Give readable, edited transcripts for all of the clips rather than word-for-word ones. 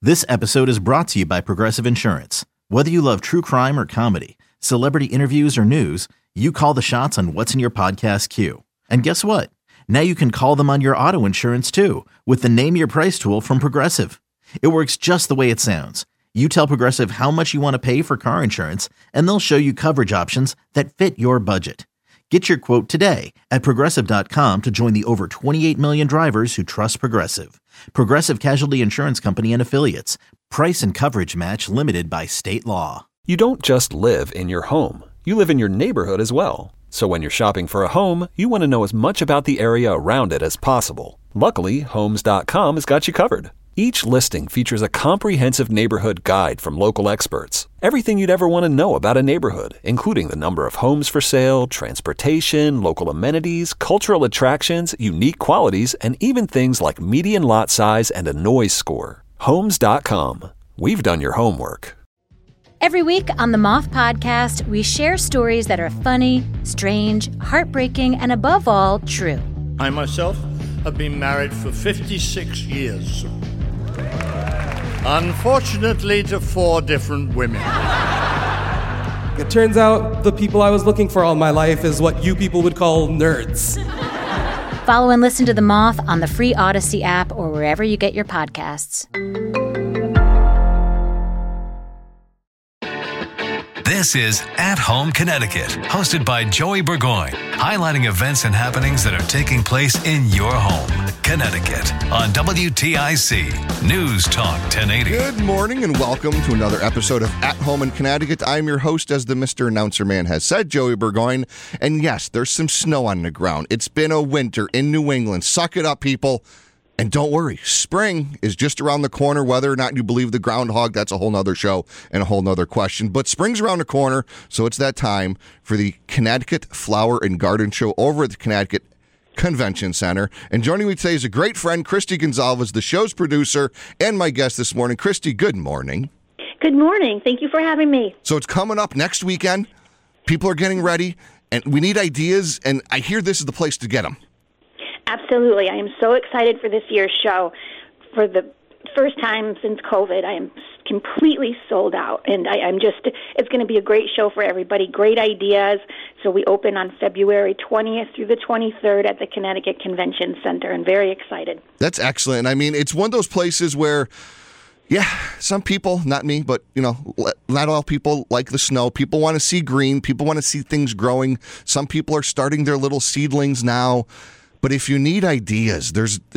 This episode is brought to you by Progressive Insurance. Whether you love true crime or comedy, celebrity interviews or news, you call the shots on what's in your podcast queue. And guess what? Now you can call them on your auto insurance too with the Name Your Price tool from Progressive. It works just the way it sounds. You tell Progressive how much you want to pay for car insurance, and they'll show you coverage options that fit your budget. Get your quote today at Progressive.com to join the over 28 million drivers who trust Progressive. Progressive Casualty Insurance Company and Affiliates. Price and coverage match limited by state law. You don't just live in your home. You live in your neighborhood as well. So when you're shopping for a home, you want to know as much about the area around it as possible. Luckily, Homes.com has got you covered. Each listing features a comprehensive neighborhood guide from local experts. Everything you'd ever want to know about a neighborhood, including the number of homes for sale, transportation, local amenities, cultural attractions, unique qualities, and even things like median lot size and a noise score. Homes.com. We've done your homework. Every week on the Moth Podcast, we share stories that are funny, strange, heartbreaking, and above all, true. I myself have been married for 56 years. Unfortunately, to 4 different women. It turns out the people I was looking for all my life is what you people would call nerds. Follow and listen to The Moth on the free Odyssey app or wherever you get your podcasts. This is At Home Connecticut, hosted by Joey Burgoyne, highlighting events and happenings that are taking place in your home, Connecticut, on WTIC News Talk 1080. Good morning and welcome to another episode of At Home in Connecticut. I'm your host, as the Mr. Announcer Man has said, Joey Burgoyne. And yes, there's some snow on the ground. It's been a winter in New England. Suck it up, people. And don't worry, spring is just around the corner. Whether or not you believe the groundhog, that's a whole nother show and a whole nother question. But spring's around the corner, so it's that time for the Connecticut Flower and Garden Show over at the Connecticut Convention Center. And joining me today is a great friend, Christy Gonzalez, the show's producer, and my guest this morning. Christy, good morning. Good morning. Thank you for having me. So it's coming up next weekend. People are getting ready, and we need ideas, and I hear this is the place to get them. Absolutely. I am so excited for this year's show. For the first time since COVID, I am completely sold out. And it's going to be a great show for everybody. Great ideas. So we open on February 20th through the 23rd at the Connecticut Convention Center. I'm very excited. That's excellent. I mean, it's one of those places where, yeah, some people, not me, but, not all people like the snow. People want to see green. People want to see things growing. Some people are starting their little seedlings now. But if you need ideas,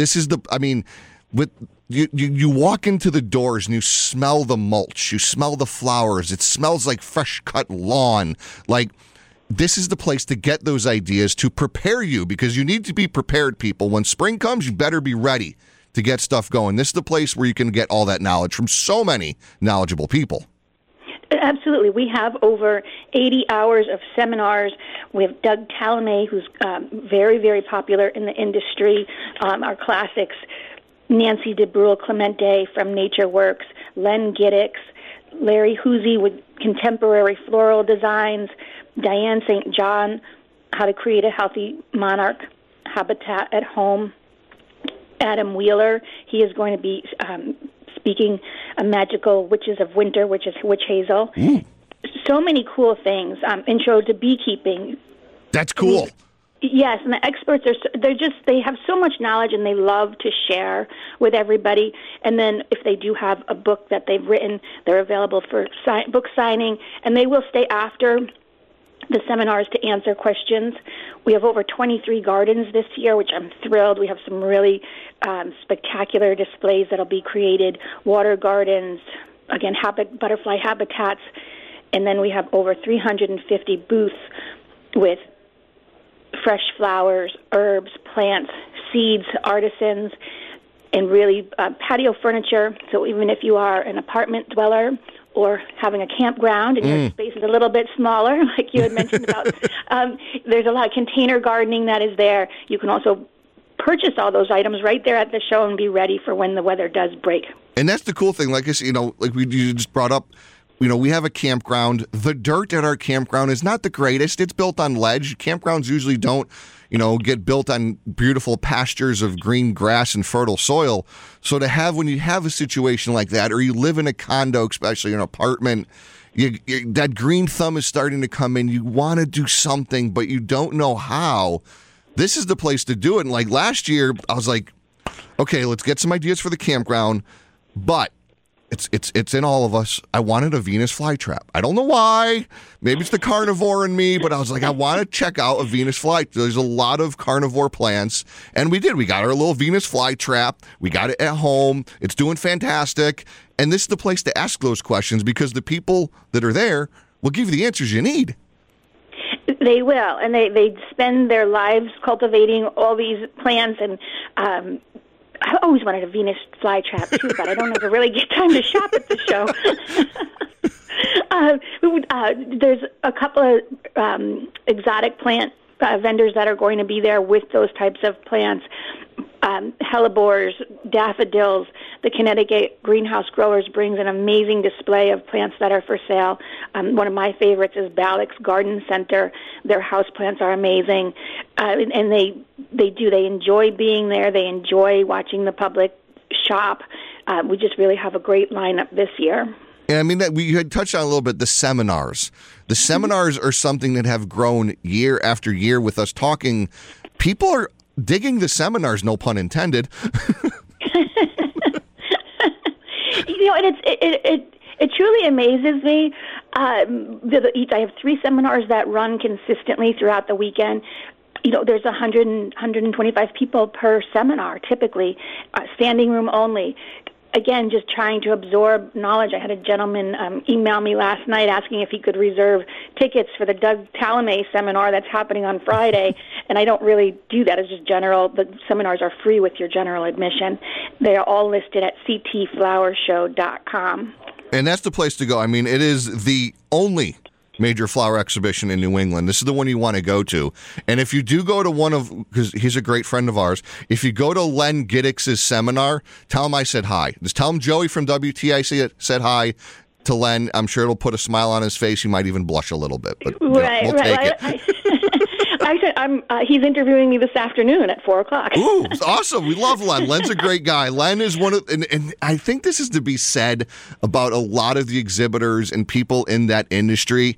you walk into the doors and you smell the mulch, you smell the flowers, it smells like fresh cut lawn. Like, this is the place to get those ideas to prepare you, because you need to be prepared, people. When spring comes, you better be ready to get stuff going. This is the place where you can get all that knowledge from so many knowledgeable people. Absolutely. We have over 80 hours of seminars. We have Doug Talamay, who's very, very popular in the industry. Our classics, Nancy DeBrule Clemente from Nature Works, Len Giddix, Larry Hoosie with contemporary floral designs, Diane St. John, how to create a healthy monarch habitat at home, Adam Wheeler. He is going to be speaking a magical Witches of Winter, which is witch hazel. So many cool things. Intro to beekeeping. That's cool. Yes, and the experts they have so much knowledge and they love to share with everybody. And then if they do have a book that they've written, they're available for book signing, and they will stay after the seminars to answer questions. We have over 23 gardens this year, which I'm thrilled. We have some really spectacular displays that'll be created, water gardens, again, butterfly habitats, and then we have over 350 booths with fresh flowers, herbs, plants, seeds, artisans, and really patio furniture. So even if you are an apartment dweller or having a campground and your space is a little bit smaller, like you had mentioned about, there's a lot of container gardening that is there. You can also purchase all those items right there at the show and be ready for when the weather does break. And that's the cool thing. Like I said, like you just brought up, we have a campground. The dirt at our campground is not the greatest. It's built on ledge. Campgrounds usually don't, get built on beautiful pastures of green grass and fertile soil. So when you have a situation like that, or you live in a condo, especially an apartment, that green thumb is starting to come in. You want to do something, but you don't know how. This is the place to do it. And like last year, I was like, okay, let's get some ideas for the campground, but it's in all of us. I wanted a Venus flytrap. I don't know why. Maybe it's the carnivore in me, but I was like, I want to check out a Venus flytrap. There's a lot of carnivore plants, and we did. We got our little Venus flytrap. We got it at home. It's doing fantastic. And this is the place to ask those questions because the people that are there will give you the answers you need. They will, and they spend their lives cultivating all these plants. And I always wanted a Venus flytrap too, but I don't ever really get time to shop at the show. There's a couple of exotic plant vendors that are going to be there with those types of plants. Hellebores, daffodils. The Connecticut Greenhouse Growers brings an amazing display of plants that are for sale. One of my favorites is Balix Garden Center. Their house plants are amazing, and they enjoy being there. They enjoy watching the public shop. We just really have a great lineup this year. And I mean, that we had touched on a little bit, the seminars. The seminars are something that have grown year after year with us talking. People are digging the seminars, no pun intended. And it truly amazes me. I have 3 seminars that run consistently throughout the weekend. There's 125 people per seminar, typically, standing room only. Again, just trying to absorb knowledge. I had a gentleman email me last night asking if he could reserve tickets for the Doug Talamay seminar that's happening on Friday, and I don't really do that. It's just general. The seminars are free with your general admission. They are all listed at ctflowershow.com. And that's the place to go. I mean, it is the only major flower exhibition in New England. This is the one you want to go to. And if you do go to because he's a great friend of ours, if you go to Len Giddix's seminar, tell him I said hi. Just tell him Joey from WTIC said hi to Len. I'm sure it'll put a smile on his face. He might even blush a little bit, but we'll take it. He's interviewing me this afternoon at 4:00. Ooh, awesome. We love Len. Len's a great guy. Len is one of, and I think this is to be said about a lot of the exhibitors and people in that industry.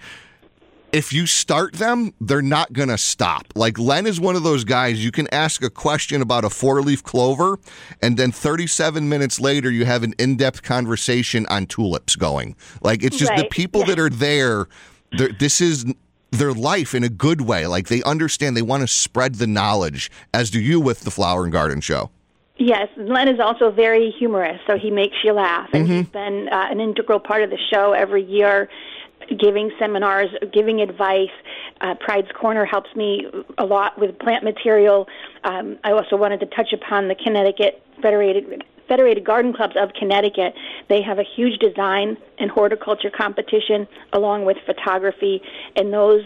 If you start them, they're not going to stop. Like Len is one of those guys, you can ask a question about a 4-leaf clover, and then 37 minutes later, you have an in-depth conversation on tulips going. Like, it's just the people that are there, this is their life in a good way. Like, they understand, they want to spread the knowledge, as do you with the Flower and Garden Show. Yes, Len is also very humorous, so he makes you laugh. And he's been an integral part of the show every year, giving seminars, giving advice. Pride's Corner helps me a lot with plant material. I also wanted to touch upon the Connecticut Federated Garden Clubs of Connecticut. They have a huge design and horticulture competition along with photography, and those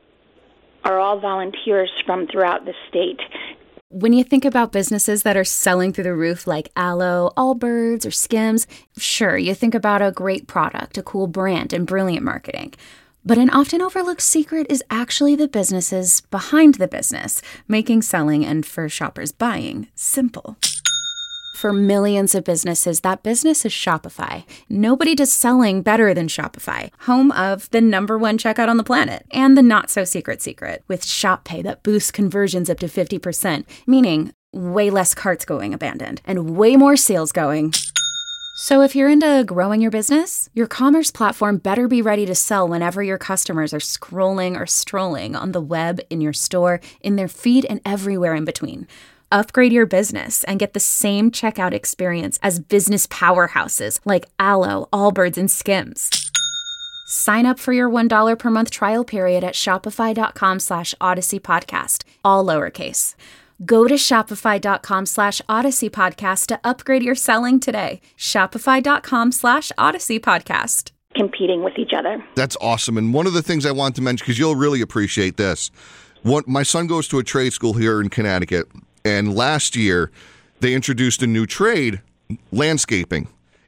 are all volunteers from throughout the state. When you think about businesses that are selling through the roof like Aloe, Allbirds, or Skims, sure, you think about a great product, a cool brand, and brilliant marketing. But an often overlooked secret is actually the businesses behind the business, making selling and for shoppers buying simple. For millions of businesses, that business is Shopify. Nobody does selling better than Shopify, home of the #1 checkout on the planet, and the not-so-secret secret, with Shop Pay that boosts conversions up to 50%, meaning way less carts going abandoned, and way more sales going. So if you're into growing your business, your commerce platform better be ready to sell whenever your customers are scrolling or strolling on the web, in your store, in their feed, and everywhere in between. Upgrade your business and get the same checkout experience as business powerhouses like Aloe, Allbirds, and Skims. Sign up for your $1 per month trial period at shopify.com/Odyssey Podcast, all lowercase. Go to shopify.com /Odyssey Podcast to upgrade your selling today. Shopify.com /Odyssey Podcast. Competing with each other. That's awesome. And one of the things I want to mention, because you'll really appreciate this, my son goes to a trade school here in Connecticut. And last year, they introduced a new trade, landscaping.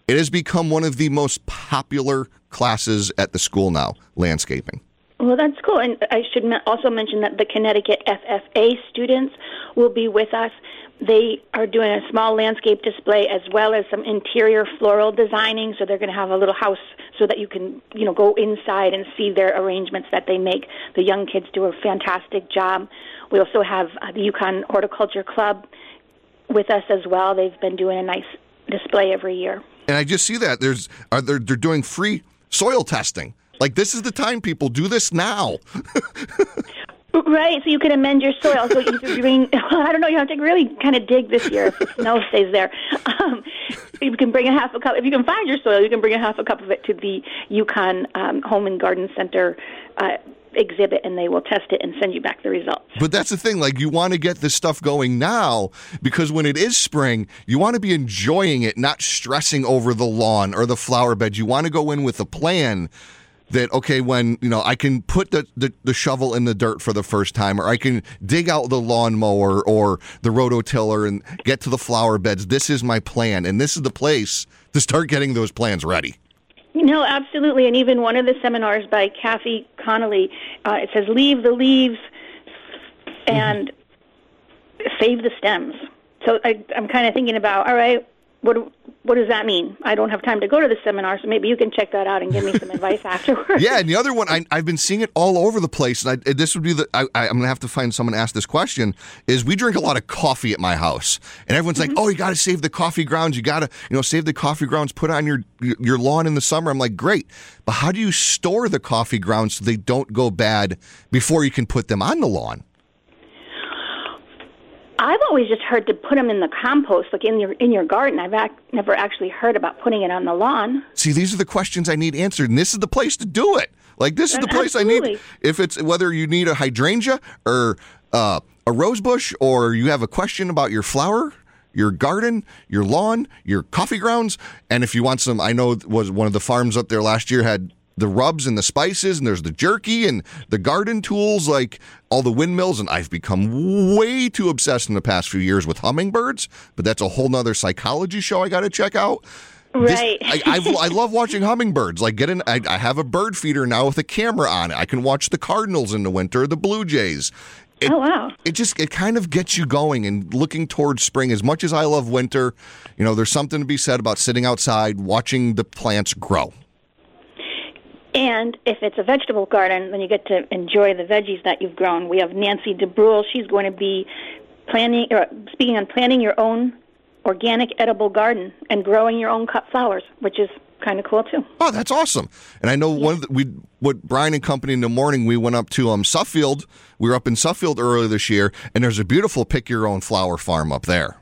It has become one of the most popular classes at the school now, landscaping. Well, that's cool. And I should also mention that the Connecticut FFA students will be with us. They are doing a small landscape display as well as some interior floral designing. So they're going to have a little house so that you can, go inside and see their arrangements that they make. The young kids do a fantastic job. We also have the Yukon Horticulture Club with us as well. They've been doing a nice display every year. And I just see that they're doing free soil testing. Like, this is the time, people do this now. Right, so you can amend your soil. So you can bring, I don't know, you have to really kind of dig this year if the snow stays there. You can bring a half a cup. If you can find your soil, you can bring a half a cup of it to the Yukon Home and Garden Center exhibit, and they will test it and send you back the results. But that's the thing, like, you want to get this stuff going now, because when it is spring, you want to be enjoying it, not stressing over the lawn or the flower bed. You want to go in with a plan that, okay, when, I can put the shovel in the dirt for the first time, or I can dig out the lawnmower or the rototiller and get to the flower beds. This is my plan, and this is the place to start getting those plans ready. No, absolutely. And even one of the seminars by Kathy Connolly, it says, leave the leaves and save the stems. So I'm kind of thinking about, all right, what does that mean? I don't have time to go to the seminar, so maybe you can check that out and give me some advice afterwards. Yeah, and the other one, I've been seeing it all over the place, and this would be I'm going to have to find someone to ask this question, is we drink a lot of coffee at my house, and everyone's like, oh, you got to save the coffee grounds, you got to, save the coffee grounds, put it on your lawn in the summer. I'm like, great, but how do you store the coffee grounds so they don't go bad before you can put them on the lawn? I've always just heard to put them in the compost, like in your garden. I've never actually heard about putting it on the lawn. See, these are the questions I need answered, and this is the place to do it. Like, this is the place Absolutely. I need. If it's whether you need a hydrangea or a rose bush, or you have a question about your flower, your garden, your lawn, your coffee grounds, and if you want some, I know was one of the farms up there last year had the rubs and the spices, and there's the jerky and the garden tools, like all the windmills, and I've become way too obsessed in the past few years with hummingbirds, but that's a whole nother psychology show I got to check out. Right. I love watching hummingbirds. Like, I have a bird feeder now with a camera on it. I can watch the Cardinals in the winter, the Blue Jays. Oh, wow. It kind of gets you going and looking towards spring. As much as I love winter, there's something to be said about sitting outside, watching the plants grow. And if it's a vegetable garden, then you get to enjoy the veggies that you've grown. We have Nancy DeBrule. She's going to be speaking on planting your own organic edible garden and growing your own cut flowers, which is kind of cool too. Oh, that's awesome. And I know what Brian and company in the morning, we went up to Suffield. We were up in Suffield earlier this year, and there's a beautiful pick your own flower farm up there.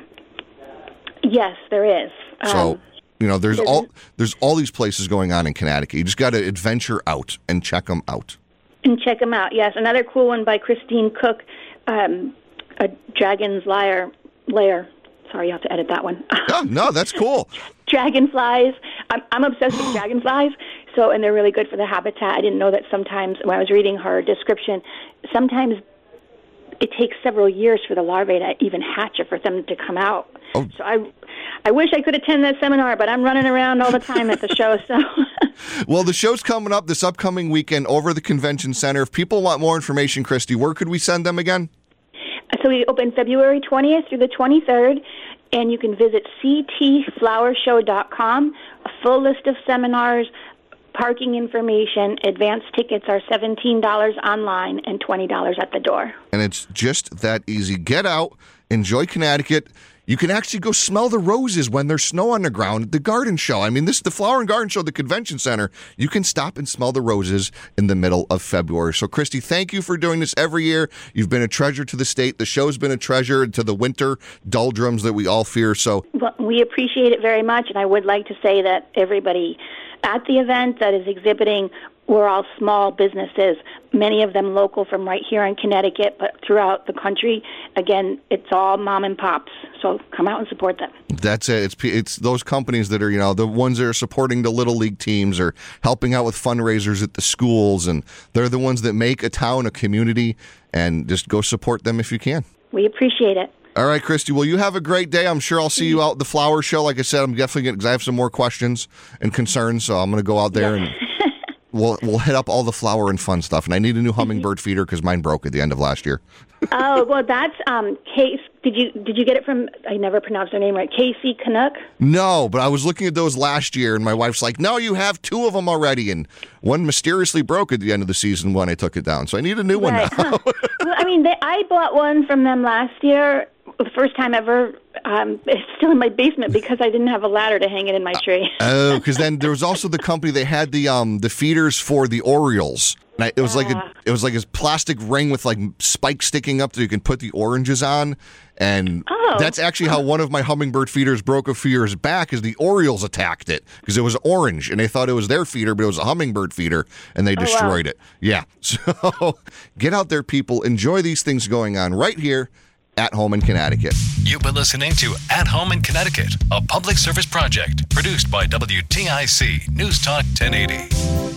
Yes, there is. So there's all these places going on in Connecticut. You just got to adventure out and check them out. Yes. Another cool one by Christine Cook, a dragon's lair. Sorry, you have to edit that one. Oh, no, that's cool. Dragonflies. I'm obsessed with dragonflies. And they're really good for the habitat. I didn't know that sometimes, when I was reading her description, sometimes it takes several years for the larvae to even hatch or for them to come out. Oh. So I wish I could attend that seminar, but I'm running around all the time at the show. So, well, the show's coming up this upcoming weekend over the convention center. If people want more information, Christy, where could we send them again? So we open February 20th through the 23rd, and you can visit ctflowershow.com. A full list of seminars, parking information. Advance tickets are $17 online and $20 at the door. And it's just that easy. Get out, enjoy Connecticut. You can actually go smell the roses when there's snow on the ground at the garden show. I mean, this is the Flower and Garden Show at the Convention Center. You can stop and smell the roses in the middle of February. So, Christy, thank you for doing this every year. You've been a treasure to the state. The show's been a treasure to the winter doldrums that we all fear. So, well, we appreciate it very much, and I would like to say that everybody at the event that is exhibiting, we're all small businesses, many of them local from right here in Connecticut, but throughout the country. Again, it's all mom and pops, so come out and support them. That's it. It's those companies that are, the ones that are supporting the Little League teams or helping out with fundraisers at the schools, and they're the ones that make a town a community, and just go support them if you can. We appreciate it. All right, Christy. Well, you have a great day. I'm sure I'll see you out at the flower show. Like I said, I'm definitely going to, because I have some more questions and concerns, so I'm going to go out there and we'll hit up all the flower and fun stuff. And I need a new hummingbird feeder because mine broke at the end of last year. Oh, well, that's Case. Did you get it from? I never pronounced her name right. Casey Canuck. No, but I was looking at those last year, and my wife's like, "No, you have 2 of them already," and one mysteriously broke at the end of the season when I took it down. So I need a new one now. Well, I mean, I bought one from them last year, the first time ever. It's still in my basement because I didn't have a ladder to hang it in my tree. Oh, because then there was also the company, they had the feeders for the Orioles. And it was like a plastic ring with like spikes sticking up that you can put the oranges on. And that's actually how one of my hummingbird feeders broke a few years back, is the Orioles attacked it because it was orange and they thought it was their feeder, but it was a hummingbird feeder and they destroyed it. Yeah. So get out there, people. Enjoy these things going on right here at home in Connecticut. You've been listening to At Home in Connecticut, a public service project produced by WTIC News Talk 1080.